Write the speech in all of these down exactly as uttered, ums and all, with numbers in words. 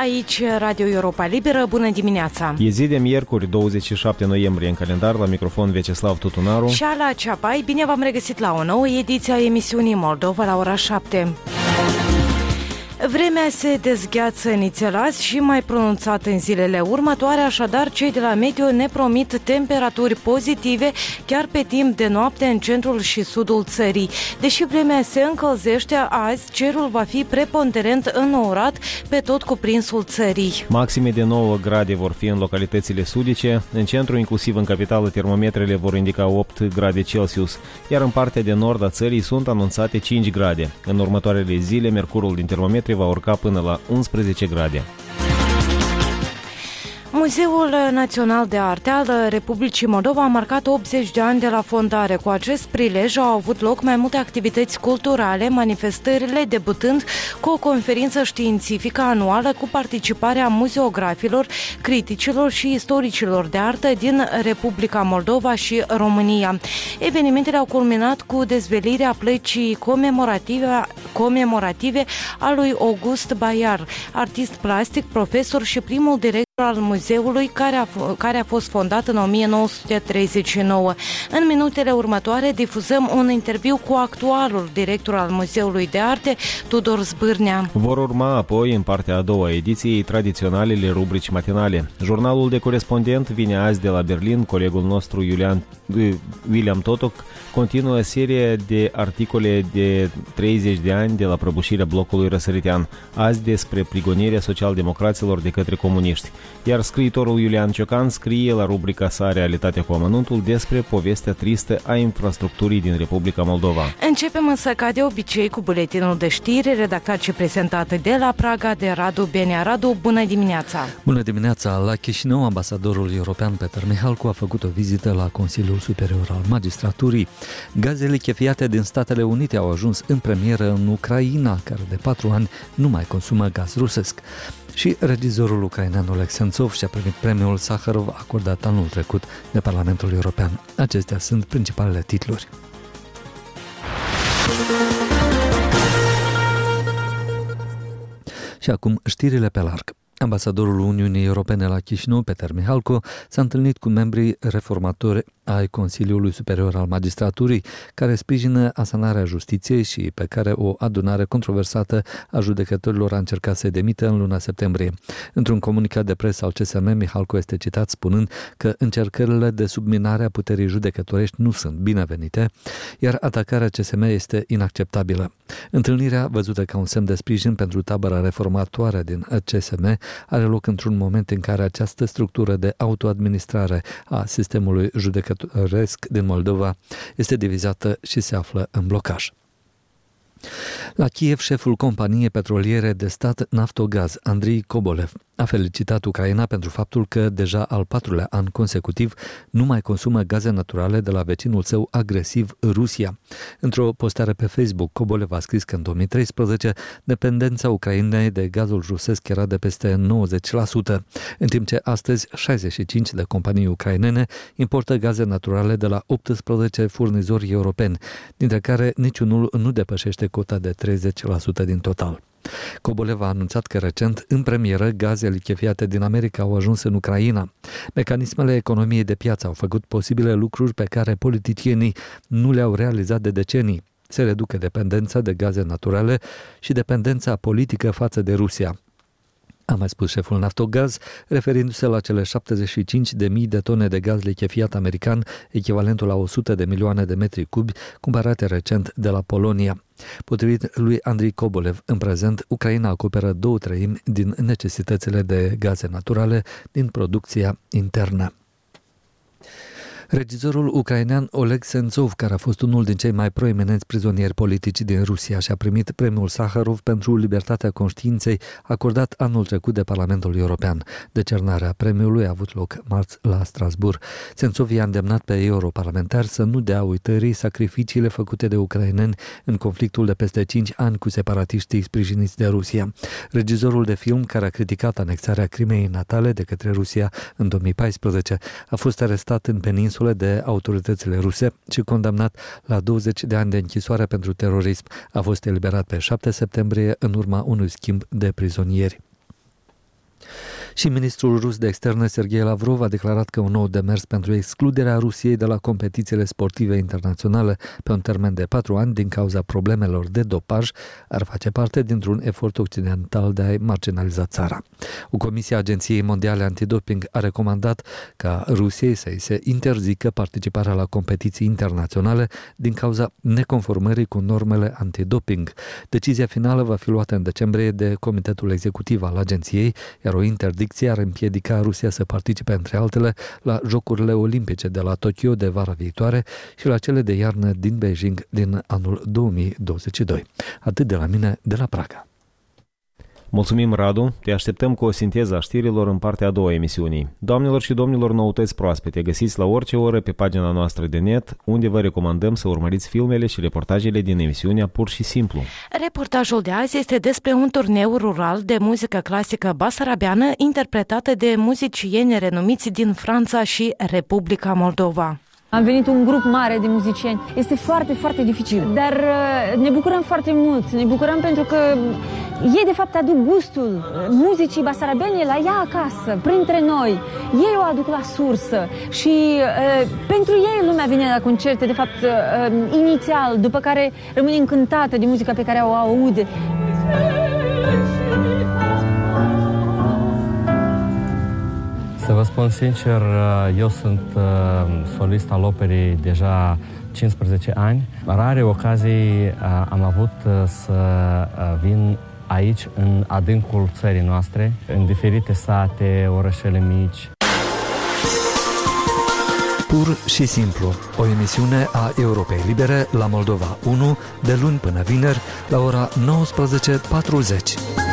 Aici Radio Europa Liberă, bună dimineața! E zi de miercuri, douăzeci și șapte noiembrie în calendar, la microfon Vyacheslav Tutunaru și Ala Ceapai. Bine v-am regăsit la o nouă ediție a emisiunii Moldova la ora șapte. Vremea se dezgheață nițelas și mai pronunțat în zilele următoare, așadar cei de la Meteo ne promit temperaturi pozitive chiar pe timp de noapte în centrul și sudul țării. Deși vremea se încălzește, azi cerul va fi preponderent înourat pe tot cuprinsul țării. Maxime de nouă grade vor fi în localitățile sudice, în centru, inclusiv în capitală, termometrele vor indica opt grade Celsius, iar în partea de nord a țării sunt anunțate cinci grade. În următoarele zile, mercurul din termometri va urca până la unsprezece grade. Muzeul Național de Arte al Republicii Moldova a marcat optzeci de ani de la fondare. Cu acest prilej au avut loc mai multe activități culturale, manifestările debutând cu o conferință științifică anuală cu participarea muzeografilor, criticilor și istoricilor de artă din Republica Moldova și România. Evenimentele au culminat cu dezvelirea plăcii comemorative, comemorative a lui August Baiar, artist plastic, profesor și primul director al muzeului, care a, care a fost fondat în o mie nouă sute treizeci și nouă. În minutele următoare difuzăm un interviu cu actualul director al Muzeului de Arte, Tudor Zbârnea. Vor urma apoi, în partea a doua ediției, tradiționalele rubrici matinale. Jurnalul de corespondent vine azi de la Berlin. Colegul nostru Iulian, William Totoc continuă seria de articole de treizeci de ani de la prăbușirea blocului răsăritean, azi despre prigonirea social-democraților de către comuniști. Iar scriitorul Iulian Ciocan scrie la rubrica sa Realitatea cu amănuntul despre povestea tristă a infrastructurii din Republica Moldova. Începem însă ca de obicei cu buletinul de știri redactat și prezentat de la Praga de Radu Benea. Radu, bună dimineața! Bună dimineața! La Chișinău, ambasadorul european Peter Mihalcu a făcut o vizită la Consiliul Superior al Magistraturii. Gazele lichefiate din Statele Unite au ajuns în premieră în Ucraina, care de patru ani nu mai consumă gaz rusesc. Și regizorul ucrainean Oleg Sentsov și-a primit premiul Sakharov acordat anul trecut de Parlamentul European. Acestea sunt principalele titluri. Și acum știrile pe larg. Ambasadorul Uniunii Europene la Chișinău, Peter Mihalcu, s-a întâlnit cu membrii reformatori ai Consiliului Superior al Magistraturii, care sprijină asanarea justiției și pe care o adunare controversată a judecătorilor a încercat să demită în luna septembrie. Într-un comunicat de presă al C S M, Mihalcu este citat spunând că încercările de subminare a puterii judecătorești nu sunt binevenite, iar atacarea C S M este inacceptabilă. Întâlnirea, văzută ca un semn de sprijin pentru tabăra reformatoare din C S M, are loc într-un moment în care această structură de autoadministrare a sistemului judecătoresc din Moldova este divizată și se află în blocaj. La Kiev, șeful companiei petroliere de stat Naftogaz, Andrei Kobolev, a felicitat Ucraina pentru faptul că deja al patrulea an consecutiv nu mai consumă gaze naturale de la vecinul său agresiv, Rusia. Într-o postare pe Facebook, Kobolev a scris că în două mii treisprezece dependența Ucrainei de gazul rusesc era de peste nouăzeci la sută, în timp ce astăzi șaizeci și cinci de companii ucrainene importă gaze naturale de la optsprezece furnizori europeni, dintre care niciunul nu depășește cota de treizeci la sută din total. Kobolev a anunțat că recent, în premieră, gaze lichefiate din America au ajuns în Ucraina. Mecanismele economiei de piață au făcut posibile lucruri pe care politicienii nu le-au realizat de decenii. Se reduce dependența de gaze naturale și dependența politică față de Rusia, a mai spus șeful Naftogaz, referindu-se la cele șaptezeci și cinci de mii de tone de gaz lichefiat american, echivalentul la o sută de milioane de metri cubi, cumpărate recent de la Polonia. Potrivit lui Andrei Kobolev, în prezent, Ucraina acoperă două treimi din necesitățile de gaze naturale din producția internă. Regizorul ucrainean Oleg Sentsov, care a fost unul din cei mai proeminenți prizonieri politici din Rusia și a primit premiul Sakharov pentru libertatea conștiinței, acordat anul trecut de Parlamentul European. Decernarea premiului a avut loc marți la Strasbourg. Sentsov i-a îndemnat pe europarlamentari să nu dea uitării sacrificiile făcute de ucraineni în conflictul de peste cinci ani cu separatiștii sprijiniți de Rusia. Regizorul de film, care a criticat anexarea Crimeei natale de către Rusia în două mii paisprezece, a fost arestat în peninsula de autoritățile ruse și condamnat la douăzeci de ani de închisoare pentru terorism. A fost eliberat pe șapte septembrie în urma unui schimb de prizonieri. Și ministrul rus de externe Sergei Lavrov a declarat că un nou demers pentru excluderea Rusiei de la competițiile sportive internaționale pe un termen de patru ani din cauza problemelor de dopaj ar face parte dintr-un efort occidental de a marginaliza țara. O comisie a Agenției Mondiale Antidoping a recomandat ca Rusiei să-i se interzică participarea la competiții internaționale din cauza neconformării cu normele antidoping. Decizia finală va fi luată în decembrie de Comitetul Executiv al agenției, iar o interdicție ar împiedica Rusia să participe, între altele, la Jocurile Olimpice de la Tokyo de vara viitoare și la cele de iarnă din Beijing din anul două mii douăzeci și doi. Atât de la mine, de la Praga. Mulțumim, Radu. Te așteptăm cu o sinteză a știrilor în partea a doua a emisiunii. Doamnelor și domnilor, noutăți proaspete găsiți la orice oră pe pagina noastră de net, unde vă recomandăm să urmăriți filmele și reportajele din emisiunea Pur și Simplu. Reportajul de azi este despre un turneu rural de muzică clasică basarabeană interpretată de muzicieni renumiți din Franța și Republica Moldova. Am venit un grup mare de muzicieni. Este foarte, foarte dificil, dar ne bucurăm foarte mult. Ne bucurăm pentru că ei, de fapt, aduc gustul muzicii basarabeane la ea acasă, printre noi. Ei o aduc la sursă și uh, pentru ei lumea vine la concerte, de fapt, uh, inițial, după care rămâne încântată de muzica pe care o aude. Să vă spun sincer, eu sunt solist al operei deja cincisprezece ani. Rare ocazii am avut să vin aici, în adâncul țării noastre, în diferite sate, orășele mici. Pur și Simplu, o emisiune a Europei Libere la Moldova unu, de luni până vineri, la ora nouăsprezece patruzeci.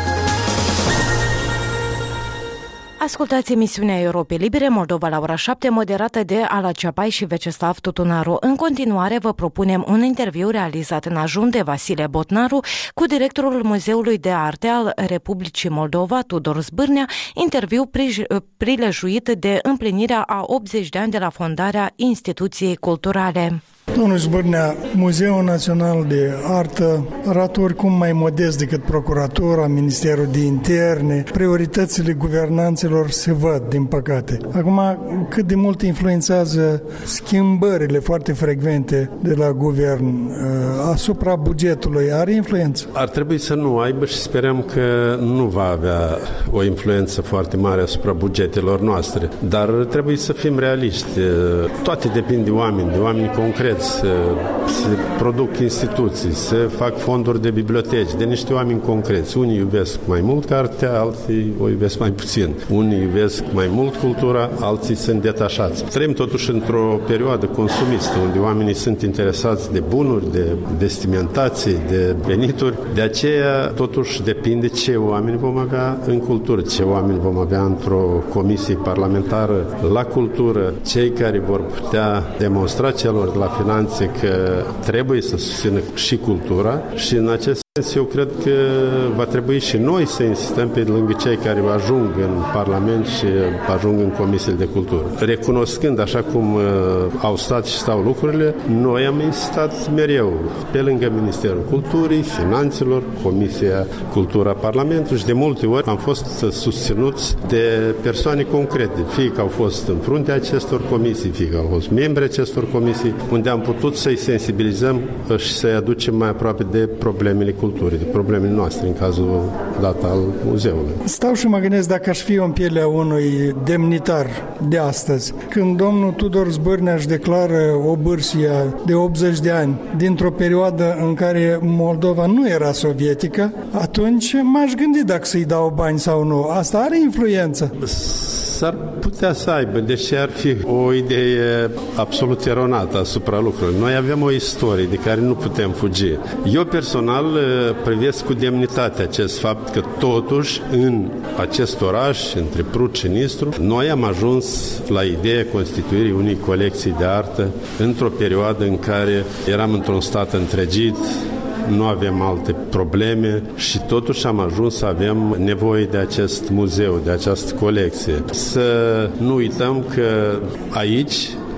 Ascultați emisiunea Europei Libere Moldova la ora șapte, moderată de Ala Ceapai și Veceslav Tutunaru. În continuare vă propunem un interviu realizat în ajun de Vasile Botnaru cu directorul Muzeului de Arte al Republicii Moldova, Tudor Zbârnea, interviu prilejuit de împlinirea a optzeci de ani de la fondarea instituției culturale. Domnul Zbârnea, Muzeul Național de Artă arată oricum mai modest decât Procuratura, Ministerul de Interne. Prioritățile guvernanților se văd, din păcate. Acum, cât de mult influențează schimbările foarte frecvente de la guvern asupra bugetului? Are influență? Ar trebui să nu aibă și sperăm că nu va avea o influență foarte mare asupra bugetelor noastre. Dar trebuie să fim realiști. Toate depind de oameni, de oameni concreți. Să, să produc instituții, să fac fonduri de biblioteci, de niște oameni concreți. Unii iubesc mai mult cartea, alții o iubesc mai puțin. Unii iubesc mai mult cultura, alții sunt detașați. Trăim totuși într-o perioadă consumistă, unde oamenii sunt interesați de bunuri, de vestimentații, de venituri. De aceea, totuși, depinde ce oameni vom avea în cultură, ce oameni vom avea într-o comisie parlamentară la cultură, cei care vor putea demonstra celor de la finanțe că trebuie să susțină și cultura și în acest sens eu cred că va trebui și noi să insistăm pe lângă cei care ajung în Parlament și ajung în comisiile de cultură. Recunoscând așa cum uh, au stat și stau lucrurile, noi am insistat mereu pe lângă Ministerul Culturii, Finanțelor, Comisia Cultura Parlamentului și de multe ori am fost susținuți de persoane concrete, fie că au fost în fruntea acestor comisii, fie că au fost membri acestor comisii, unde am putut să-i sensibilizăm și să-i aducem mai aproape de problemele culturii, de problemele noastre, în cazul dat al muzeului. Stau și mă gândesc dacă aș fi în pielea unui demnitar de astăzi. Când domnul Tudor Zbârnea își declară o bârsie de optzeci de ani dintr-o perioadă în care Moldova nu era sovietică, atunci m-aș gândi dacă să-i dau bani sau nu. Asta are influență? S-ar putea să aibă, deși ar fi o idee absolut eronată asupra lucrurilor. Noi avem o istorie de care nu putem fugi. Eu personal privesc cu demnitate acest fapt că totuși în acest oraș, între Prut și Nistru, noi am ajuns la ideea constituirii unei colecții de artă într-o perioadă în care eram într-un stat întregit, nu avem alte probleme și totuși am ajuns să avem nevoie de acest muzeu, de această colecție. Să nu uităm că aici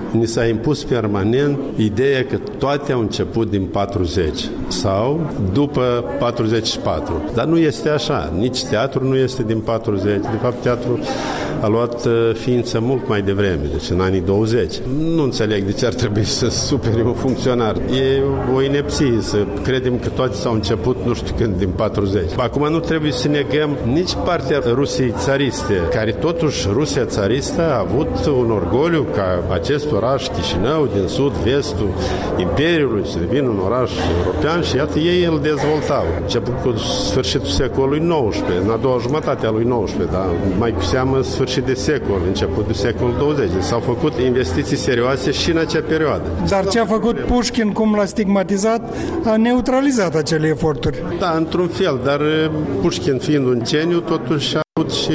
ni s-a impus permanent ideea că toate au început din patruzeci sau după patruzeci și patru. Dar nu este așa. Nici teatru nu este din patruzeci. De fapt, teatru a luat ființă mult mai devreme, deci în anii douăzeci. Nu înțeleg de ce ar trebui să supere un funcționar. E o inepție să credem că toate s-au început nu știu când, din patruzeci. Acum nu trebuie să negăm nici partea Rusiei țariste, care totuși Rusia țaristă a avut un orgoliu ca acest oraș Chișinău din sud-vestul Imperiului să devină un oraș european și iată ei îl dezvoltau. Început cu sfârșitul secolului nouăsprezece, în a doua jumătate a lui nouăsprezece, dar mai cu seamă sfârșit de secol, început de secolul douăzeci. Deci s-au făcut investiții serioase și în acea perioadă. Dar ce a făcut Pușkin, cum l-a stigmatizat, a neutralizat acele eforturi. Da, într-un fel, dar Pușkin fiind un geniu, totuși a avut și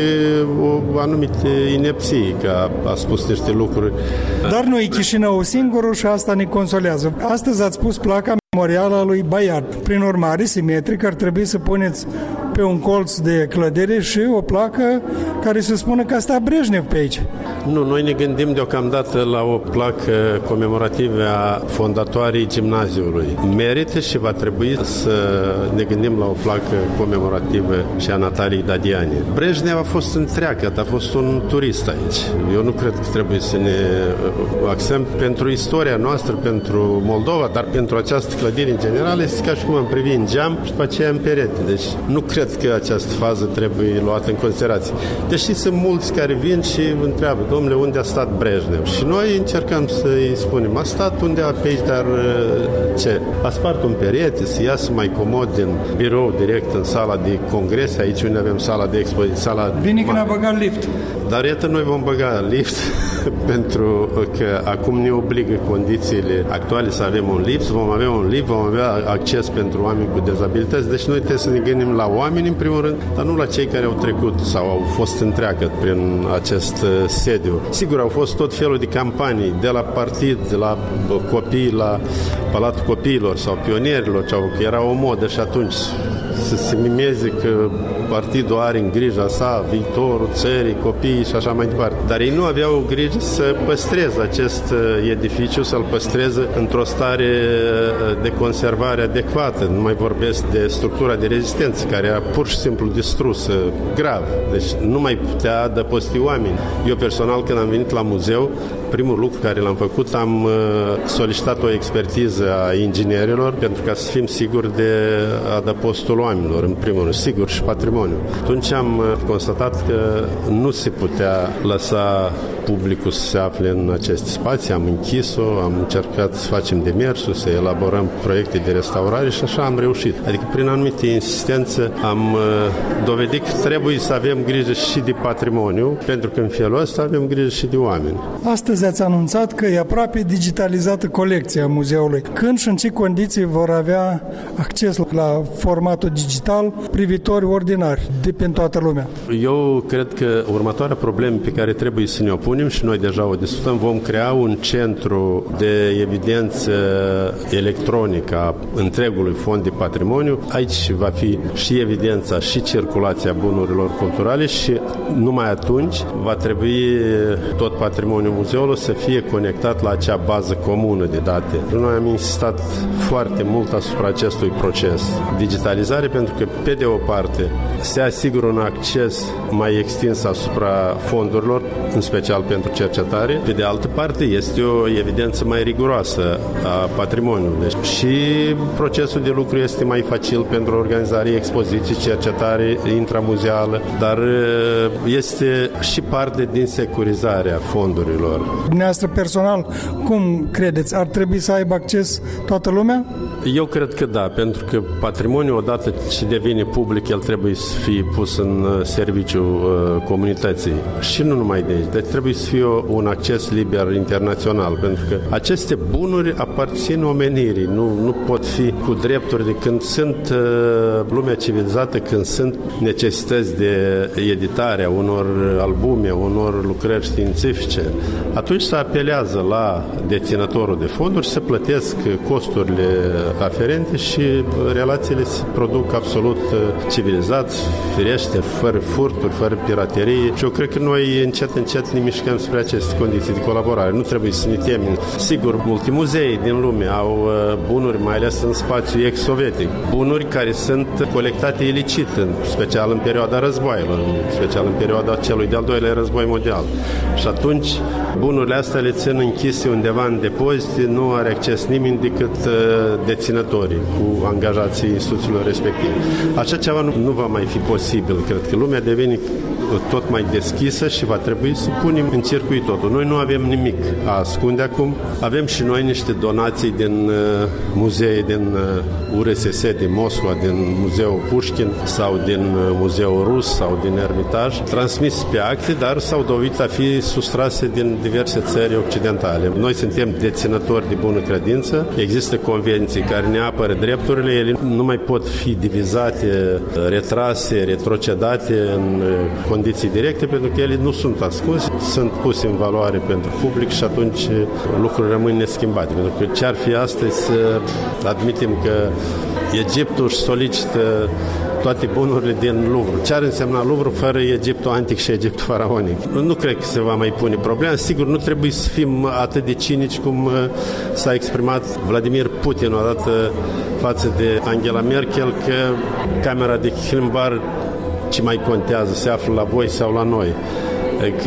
o anumită inepție, că a, a spus niște lucruri. Dar nu e Chișinău singurul și asta ne consolează. Astăzi ați pus placa memorială a lui Bayard. Prin urmare, simetric, ar trebui să puneți pe un colț de clădire și o placă care să spună că asta Brejnev pe aici. Nu, noi ne gândim deocamdată la o placă comemorativă a fondatoarei gimnaziului. Merită și va trebui să ne gândim la o placă comemorativă și a Nataliei Dadiani. Brejnev a fost întreagă, a fost un turist aici. Eu nu cred că trebuie să ne axăm pentru istoria noastră, pentru Moldova, dar pentru această clădire în general este ca și cum am privi în geam și după aceea în perete. Deci nu cred că această fază trebuie luată în considerație. Deși sunt mulți care vin și întreabă, domnule, unde a stat Brejnev? Și noi încercăm să-i spunem, a stat undeva pe aici, dar ce? A spart un perete, să iasă mai comod din birou direct în sala de congrese, aici unde avem sala de expoziție, sala... Bine că ne-a băgat lift. Dar iată, noi vom băga lift pentru că acum ne obligă condițiile actuale să avem un lift, vom avea un lift, vom avea acces pentru oameni cu dezabilități, deci noi trebuie să ne gândim la oameni în primul rând, dar nu la cei care au trecut sau au fost întreagă prin acest sediu. Sigur, au fost tot felul de campanii, de la partid, de la copii, la Palatul Copiilor sau Pionierilor, că era o modă și atunci să se mimeze că partidul are în grija sa viitorul țării, copiii și așa mai departe. Dar ei nu aveau grijă să păstreze acest edificiu, să-l păstreze într-o stare de conservare adecvată. Nu mai vorbesc de structura de rezistență, care era pur și simplu distrusă, grav. Deci nu mai putea adăposti oameni. Eu personal, când am venit la muzeu, primul lucru care l-am făcut, am solicitat o expertiză a inginerilor pentru ca să fim siguri de adăpostul oamenilor, în primul rând, sigur, și patrimoniu. Atunci am constatat că nu se putea lăsa publicul să se afle în aceste spații, am închis-o, am încercat să facem demersul, să elaborăm proiecte de restaurare și așa am reușit. Adică prin anumite insistență am dovedit că trebuie să avem grijă și de patrimoniu, pentru că în felul ăsta avem grijă și de oameni. Astăzi ați anunțat că e aproape digitalizată colecția muzeului. Când și în ce condiții vor avea acces la formatul digital privitori ordinari de pe toată lumea? Eu cred că următoarea problemă pe care trebuie să ne opunem și noi deja o discutăm, vom crea un centru de evidență electronică a întregului fond de patrimoniu. Aici va fi și evidența și circulația bunurilor culturale și numai atunci va trebui tot patrimoniul muzeului să fie conectat la acea bază comună de date. Noi am insistat foarte mult asupra acestui proces. Digitalizare pentru că, pe de o parte, se asigură un acces mai extins asupra fondurilor, în special pentru cercetare. Pe de altă parte, este o evidență mai riguroasă a patrimoniului. Deci și procesul de lucru este mai facil pentru organizarea expoziții, cercetare intramuzeală, dar este și parte din securizarea fondurilor. Dumneavoastră personal, cum credeți? Ar trebui să aibă acces toată lumea? Eu cred că da, pentru că patrimoniul, odată ce devine public, el trebuie să fie pus în serviciu uh, comunității. Și nu numai de aici. Deci trebuie să fie un acces liber internațional, pentru că aceste bunuri aparțin omenirii. Nu, nu pot fi cu drepturi de când sunt uh, lumea civilizată, când sunt necesități de editare a unor albume, unor lucrări științifice. Atunci se apelează la deținătorul de fonduri, se plătesc costurile aferente și relațiile se produc absolut civilizat, firește, fără furturi, fără piraterie. Și eu cred că noi încet, încet încet ne mișcăm spre aceste condiții de colaborare. Nu trebuie să ne temem. Sigur, multe muzee din lume au bunuri, mai ales în spațiu ex-sovietic. Bunuri care sunt colectate ilicit, în special în perioada războaielor, în special în perioada celui de-al doilea război mondial. Și atunci, bunurile astea le țin închise undeva în depozite, nu are acces nimeni decât deținătorii cu angajații instituțiilor respective. Așa ceva nu, nu va mai fi posibil. Cred că lumea devine tot mai deschisă și va trebui să punem în circuit totul. Noi nu avem nimic a ascunde acum. Avem și noi niște donații din uh, muzee din uh, U R S S din Moscova, din Muzeul Pușkin sau din uh, Muzeul Rus sau din Ermitaj, transmis pe acte, dar s-au dovedit a fi sustrase din diverse țări occidentale. Noi suntem deținători de bună credință, există convenții care ne apără drepturile, ele nu mai pot fi divizate, retrase, retrocedate în condiții directe, pentru că ele nu sunt ascunse, sunt puse în valoare pentru public și atunci lucrurile rămân neschimbate. Pentru că ce ar fi astăzi să admitem că Egiptul își solicită toate bunurile din Louvre. Ce ar însemna Louvre fără Egiptul antic și Egiptul faraonic? Nu cred că se va mai pune problema. Sigur, nu trebuie să fim atât de cinici cum s-a exprimat Vladimir Putin odată față de Angela Merkel, că camera de Hillenbar ce mai contează, se află la voi sau la noi. Că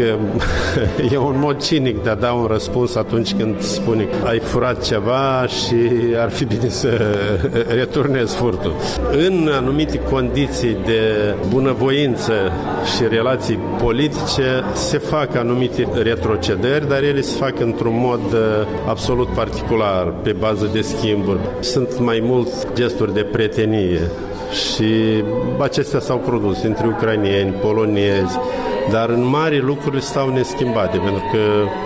e un mod cinic de a da un răspuns atunci când spune că ai furat ceva și ar fi bine să returnezi furtul. În anumite condiții de bunăvoință și relații politice se fac anumite retrocedări, dar ele se fac într-un mod absolut particular, pe bază de schimburi. Sunt mai mult gesturi de prietenie și acestea s-au produs între ucrainieni, polonezi, dar în mare lucrurile stau neschimbate, pentru că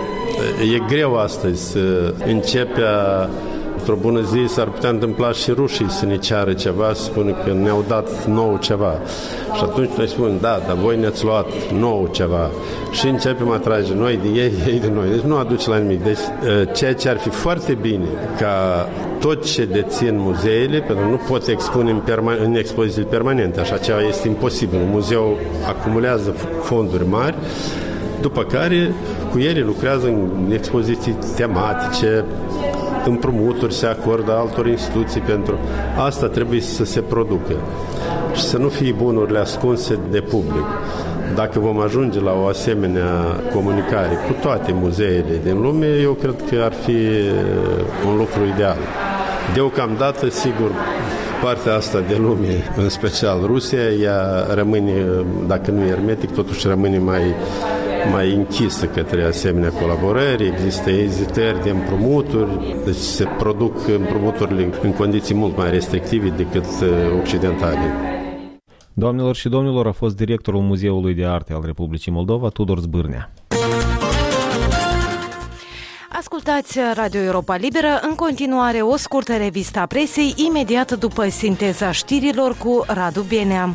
e greu astăzi să începea, într-o bună zi s-ar putea întâmpla și rușii să ne ceară ceva, să spună că ne-au dat nou ceva. Și atunci noi spunem, da, dar voi ne-ați luat nou ceva. Și începem a trage noi de ei, ei de noi. Deci nu aduce la nimic. Deci ceea ce ar fi foarte bine ca tot ce dețin muzeele, pentru că nu pot expune în, perma- în expoziții permanente, așa ceva este imposibil. Un muzeu acumulează fonduri mari, după care cu ele lucrează în expoziții tematice, împrumuturi se acordă altor instituții pentru asta trebuie să se producă și să nu fie bunurile ascunse de public. Dacă vom ajunge la o asemenea comunicare cu toate muzeele din lume, eu cred că ar fi un lucru ideal. Deocamdată, sigur, partea asta de lume, în special Rusia, ea rămâne, dacă nu hermetic, totuși rămâne mai mai închisă către asemenea colaborări, există ezitări de împrumuturi, deci se produc împrumuturile în condiții mult mai restrictive decât occidentale. Doamnelor și domnilor, a fost directorul Muzeului de Arte al Republicii Moldova, Tudor Zbârnea. Ascultați Radio Europa Liberă, în continuare o scurtă revistă a presei, imediat după sinteza știrilor cu Radu Bienea.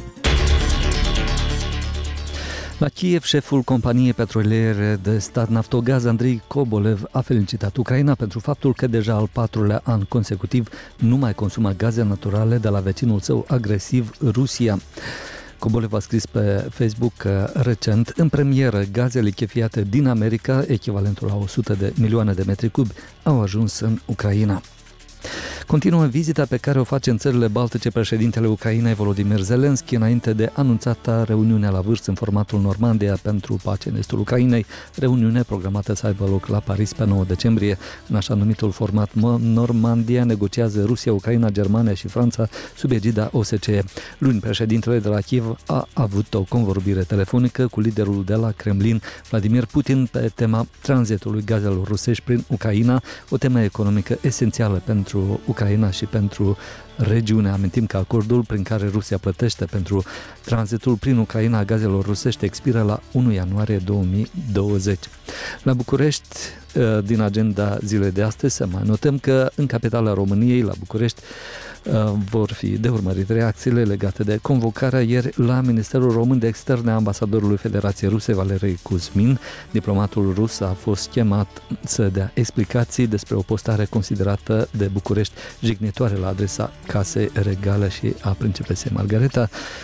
La Kiev, șeful companiei petroliere de stat Naftogaz, Andrei Kobolev, a felicitat Ucraina pentru faptul că deja al patrulea an consecutiv nu mai consumă gaze naturale de la vecinul său agresiv, Rusia. Kobolev a scris pe Facebook că recent, în premieră, gazele lichefiate din America, echivalentul la o sută de milioane de metri cubi, au ajuns în Ucraina. Continuă vizita pe care o face în țările baltice președintele Ucrainei Volodymyr Zelensky înainte de anunțata reuniunea la vârf în formatul Normandia pentru pace în estul Ucrainei, reuniune programată să aibă loc la Paris pe nouă decembrie. În așa numitul format Normandia negociază Rusia, Ucraina, Germania și Franța sub egida O S C E. Luni, președintele de la Kiev a avut o convorbire telefonică cu liderul de la Kremlin, Vladimir Putin, pe tema tranzitului gazelor rusești prin Ucraina, o temă economică esențială pentru Ucraina și pentru regiune. Amintim că acordul prin care Rusia plătește pentru tranzitul prin Ucraina a gazelor rusești expiră la unu ianuarie două mii douăzeci. La București, din agenda zilei de astăzi, să mai notăm că în capitala României, la București, vor fi de urmărit reacțiile legate de convocarea ieri la Ministerul Român de Externe a ambasadorului Federației Ruse, Valerij Kuzmin. Diplomatul rus a fost chemat să dea explicații despre o postare considerată de București jignitoare la adresa Casei Regale și a principesei Margareta.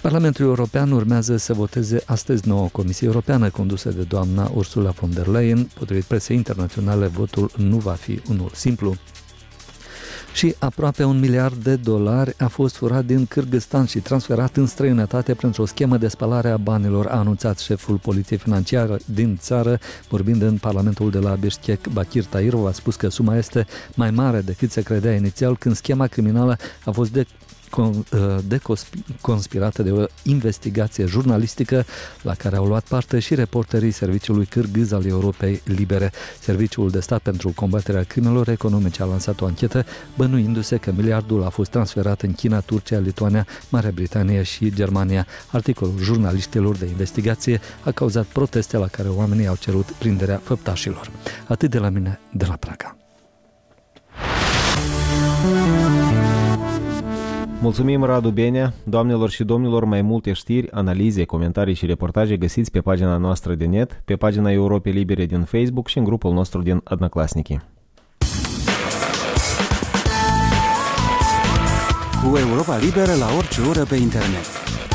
Parlamentul European urmează să voteze astăzi noua Comisie Europeană condusă de doamna Ursula von der Leyen. Potrivit presei internaționale, votul nu va fi unul simplu. Și aproape un miliard de dolari a fost furat din Kârgâzstan și transferat în străinătate pentru o schemă de spălare a banilor, a anunțat șeful poliției financiare din țară, vorbind în Parlamentul de la Bishkek. Bakir Tairov a spus că suma este mai mare decât se credea inițial când schema criminală a fost de deconspirată de o investigație jurnalistică la care au luat parte și reporterii Serviciului Cârgâz al Europei Libere. Serviciul de stat pentru combaterea crimelor economice a lansat o anchetă bănuindu-se că miliardul a fost transferat în China, Turcia, Lituania, Marea Britanie și Germania. Articolul jurnaliștilor de investigație a cauzat proteste la care oamenii au cerut prinderea făptașilor. Atât de la mine, de la Praga. Mulțumim, Radu Benea. Doamnelor și domnilor, mai multe știri, analize, comentarii și reportaje găsiți pe pagina noastră de net, pe pagina Europei Libere din Facebook și în grupul nostru din Odnoklassniki. Cu Europa Liberă la orice oră pe internet.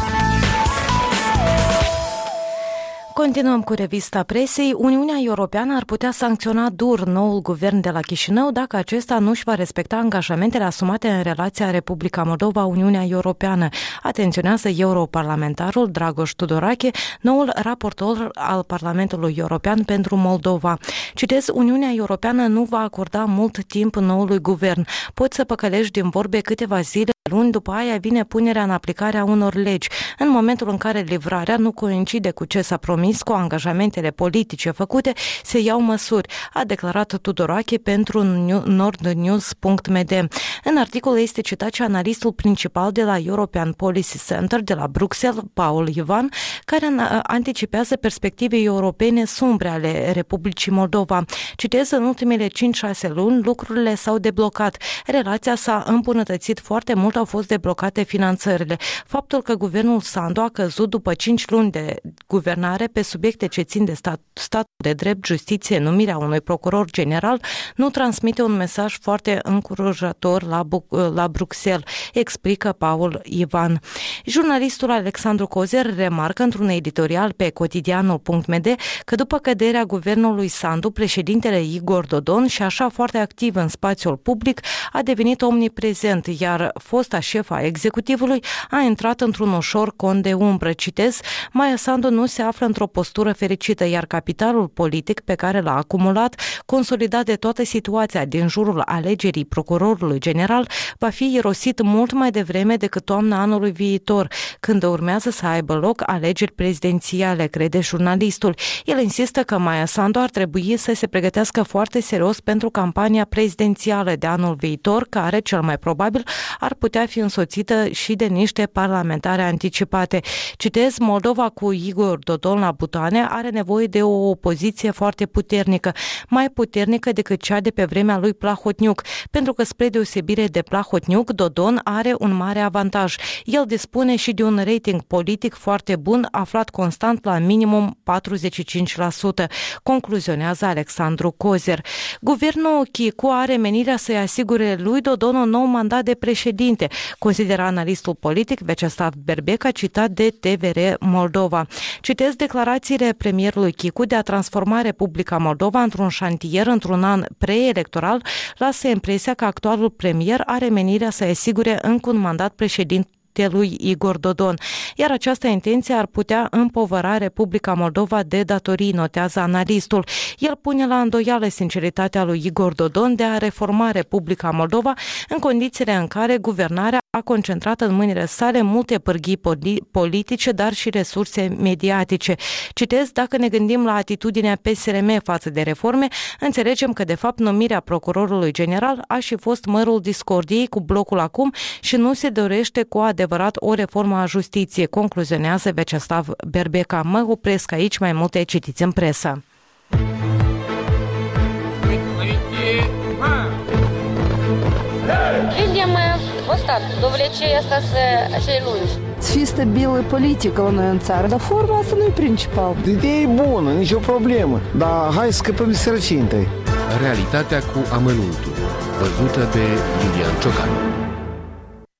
Continuăm cu revista presei. Uniunea Europeană ar putea sancționa dur noul guvern de la Chișinău dacă acesta nu își va respecta angajamentele asumate în relația Republica Moldova-Uniunea Europeană. Atenționează europarlamentarul Dragoș Tudorache, noul raportor al Parlamentului European pentru Moldova. Citez, Uniunea Europeană nu va acorda mult timp noului guvern. Poți să păcălești din vorbe câteva zile, luni, după aia vine punerea în aplicare a unor legi. În momentul în care livrarea nu coincide cu ce s-a promis, cu angajamentele politice făcute, se iau măsuri, a declarat Tudorache pentru nordnews punct m d. În articol este citat și analistul principal de la European Policy Center de la Bruxelles, Paul Ivan, care anticipează perspective europene sumbre ale Republicii Moldova. Citez, în ultimele cinci șase luni lucrurile s-au deblocat. Relația s-a îmbunătățit foarte mult, au fost deblocate finanțările. Faptul că guvernul Sandu a căzut după cinci luni de guvernare pe subiecte ce țin de stat, statul de drept, justiție, numirea unui procuror general, nu transmite un mesaj foarte încurajator la, la Bruxelles, explică Paul Ivan. Jurnalistul Alexandru Cozer remarcă într-un editorial pe cotidianul punct m d că după căderea guvernului Sandu, președintele Igor Dodon, și așa foarte activ în spațiul public, a devenit omniprezent, iar fosta șefa a executivului a intrat într-un ușor con de umbră. Citez, Maia Sandu nu se află într-o postură fericită, iar capitalul politic pe care l-a acumulat, consolidat de toată situația din jurul alegerii procurorului general, va fi irosit mult mai devreme decât toamna anului viitor, când urmează să aibă loc alegeri prezidențiale, crede jurnalistul. El insistă că Maia Sandu ar trebui să se pregătească foarte serios pentru campania prezidențială de anul viitor, care, cel mai probabil, ar putea fi însoțită și de niște parlamentare anticipate. Citez, Moldova cu Igor Dodon la butoane are nevoie de o opoziție foarte puternică, mai puternică decât cea de pe vremea lui Plahotniuc, pentru că, spre deosebire de Plahotniuc, Dodon are un mare avantaj. El dispune și de un rating politic foarte bun, aflat constant la minimum patruzeci și cinci la sută, concluzionează Alexandru Cozer. Guvernul Chicu are menirea să-i asigure lui Dodon un nou mandat de președinte, consideră analistul politic Vyacheslav Berbeca, citat de T V R Moldova. Citesc declarațiile premierului Chicu de a transforma Republica Moldova într-un șantier într-un an preelectoral, lasă impresia că actualul premier are menirea să asigure încă un mandat președinte lui Igor Dodon, iar această intenție ar putea împovăra Republica Moldova de datorii, notează analistul. El pune la îndoială sinceritatea lui Igor Dodon de a reforma Republica Moldova în condițiile în care guvernarea a concentrat în mâinile sale multe pârghii politice, dar și resurse mediatice. Citez, dacă ne gândim la atitudinea P S R M față de reforme, înțelegem că de fapt numirea procurorului general a și fost mărul discordiei cu blocul acum și nu se dorește cu adevărat o reformă a justiției, concluzionează Vyacheslav Berbeca. Mă opresc aici, mai multe citiți în presă. Видим устат, довлечение остаться acei lungi. Să fie stabilă politică la noi în țară, dar forma asta nu e principal. Ideea e bună, nicio problemă, dar hai să scăpăm de sărăcie întâi. Realitatea cu amănuntul, văzută de Iulian Ciocan.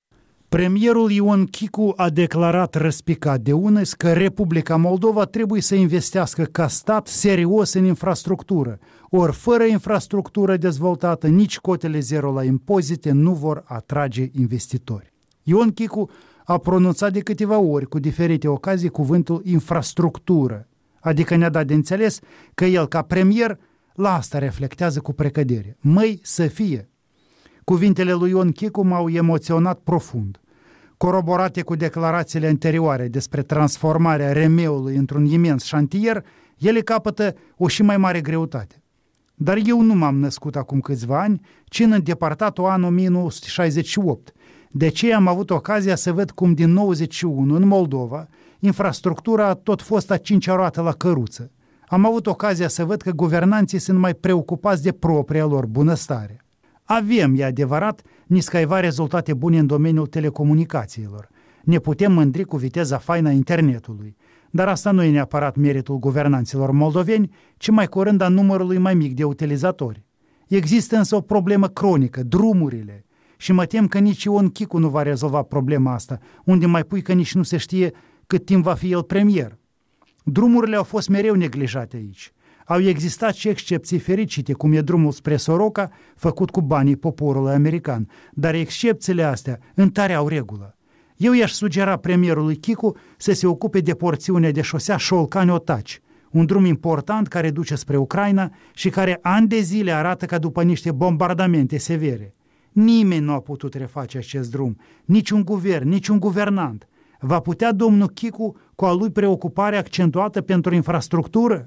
Premierul Ion Chicu a declarat răspicat de unăs că Republica Moldova trebuie să investească ca stat serios în infrastructură, ori fără infrastructură dezvoltată, nici cotele zero la impozite nu vor atrage investitori. Ion Chicu a pronunțat de câteva ori, cu diferite ocazii, cuvântul infrastructură, adică ne-a dat de înțeles că el, ca premier, la asta reflectează cu precădere. Măi să fie! Cuvintele lui Ion Chicu m-au emoționat profund. Coroborate cu declarațiile anterioare despre transformarea Remeului într-un imens șantier, ele capătă o și mai mare greutate. Dar eu nu m-am născut acum câțiva ani, ci în îndepărtatul an o mie nouă sute șaizeci și opt. De aceea am avut ocazia să văd cum din nouăzeci și unu în Moldova infrastructura a tot fost a cincea roată la căruță. Am avut ocazia să văd că guvernanții sunt mai preocupați de propria lor bunăstare. Avem, e adevărat, niscaiva rezultate bune în domeniul telecomunicațiilor. Ne putem mândri cu viteza faină a internetului, dar asta nu e neapărat meritul guvernanților moldoveni, ci mai curând a numărului mai mic de utilizatori. Există însă o problemă cronică, drumurile, și mă tem că nici Ion Chicu nu va rezolva problema asta, unde mai pui că nici nu se știe cât timp va fi el premier. Drumurile au fost mereu neglijate aici. Au existat și excepții fericite, cum e drumul spre Soroca, făcut cu banii poporului american, dar excepțiile astea întăreau regulă. Eu i-aș sugera premierului Chicu să se ocupe de porțiunea de șosea Șolcani-Otaci, un drum important care duce spre Ucraina și care ani de zile arată ca după niște bombardamente severe. Nimeni nu a putut reface acest drum, niciun guvern, niciun guvernant. Va putea domnul Chicu, cu a lui preocupare accentuată pentru infrastructură?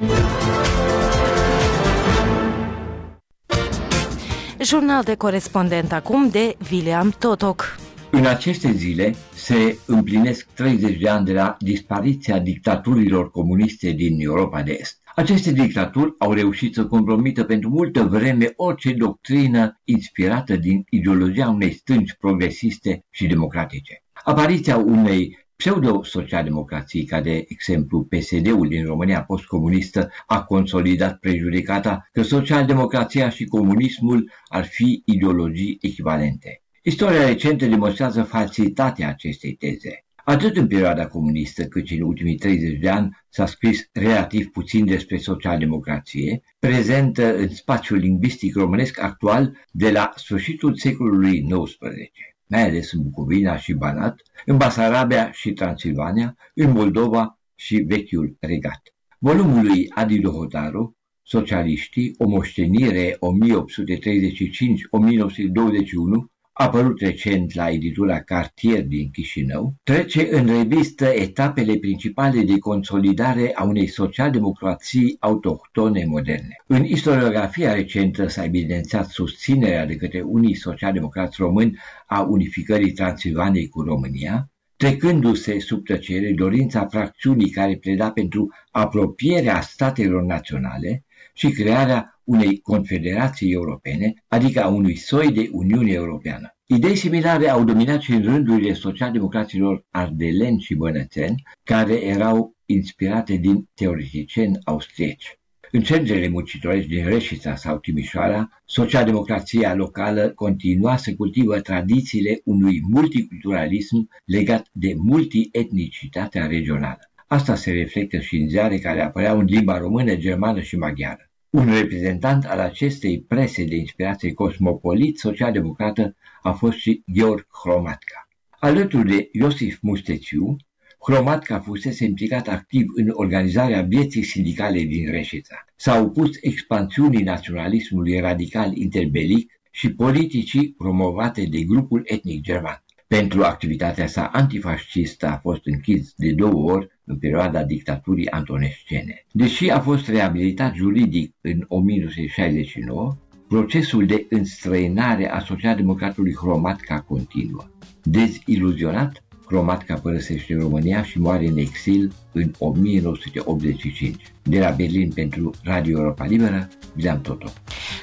Jurnal de corespondent acum de William Totoc. În aceste zile se împlinesc treizeci de ani de la dispariția dictaturilor comuniste din Europa de Est. Aceste dictaturi au reușit să compromită pentru multă vreme orice doctrină inspirată din ideologia unei stângi progresiste și democratice. Apariția unei pseudo-socialdemocrații, ca de exemplu P S D-ul din România postcomunistă, a consolidat prejudecata că socialdemocrația și comunismul ar fi ideologii echivalente. Istoria recentă demonstrează falsitatea acestei teze. Atât în perioada comunistă cât și în ultimii treizeci de ani s-a scris relativ puțin despre socialdemocrație, prezentă în spațiul lingvistic românesc actual de la sfârșitul secolului nouăsprezece, mai ales în Bucovina și Banat, în Basarabia și Transilvania, în Moldova și Vechiul Regat. Volumul lui Adi Dohotaru, Socialiștii, o moștenire o mie opt sute treizeci și cinci - o mie nouă sute douăzeci și unu, apărut recent la editura Cartier din Chișinău, trece în revistă etapele principale de consolidare a unei socialdemocrații autohtone moderne. În istoriografia recentă s-a evidențiat susținerea de către unii socialdemocrați români a unificării Transilvaniei cu România, trecându-se sub tăcere dorința fracțiunii care pleda pentru apropierea statelor naționale și crearea unei confederații europene, adică a unui soi de Uniune Europeană. Idei similare au dominat și în rândurile socialdemocraților ardeleni și bănățeni, care erau inspirate din teoreticieni austrieci. În centrele muncitorești din Reșița sau Timișoara, socialdemocrația locală continua să cultivă tradițiile unui multiculturalism legat de multietnicitatea regională. Asta se reflectă și în ziare care apăreau în limba română, germană și maghiară. Un reprezentant al acestei prese de inspirație cosmopolit social-democrată a fost și Gheorghe Hromadka. Alături de Iosif Mustețiu, Hromadka fusese implicat activ în organizarea vieții sindicale din Reșița. S-a opus expansiunii naționalismului radical interbelic și politicii promovate de grupul etnic german. Pentru activitatea sa antifascistă a fost închis de două ori în perioada dictaturii antonescene. Deși a fost reabilitat juridic în o mie nouă sute șaizeci și nouă, procesul de înstrăinare a socialdemocratului Hromadka continuă. Deziluzionat, Hromadka părăsește România și moare în exil în o mie nouă sute optzeci și cinci. De la Berlin pentru Radio Europa Liberă, William Totoc.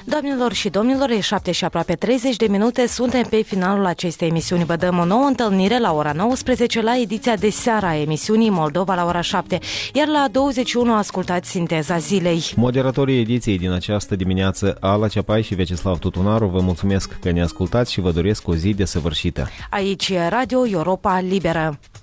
Doamnelor și domnilor, e șapte și aproape treizeci de minute, suntem pe finalul acestei emisiuni. Vă dăm o nouă întâlnire la ora nouăsprezece la ediția de seară a emisiunii Moldova la ora șapte, iar la douăzeci și unu ascultați Sinteza Zilei. Moderatorii ediției din această dimineață, Ala Ceapai și Vecislav Tutunaru, vă mulțumesc că ne ascultați și vă doresc o zi desăvârșită. Aici e Radio Europa Liberă.